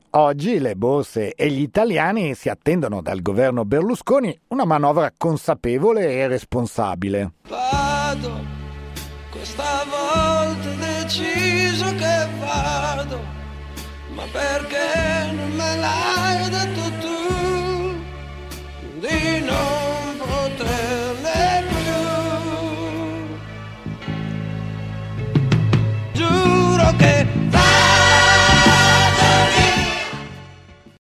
Oggi le borse e gli italiani si attendono dal governo Berlusconi una manovra consapevole e responsabile. Vado, questa volta ho deciso che vado, ma perché